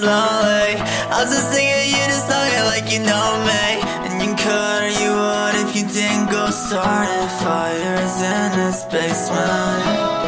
slowly. I'm just singing you this song like you know me. And you could or you would if you didn't go started fires in this basement.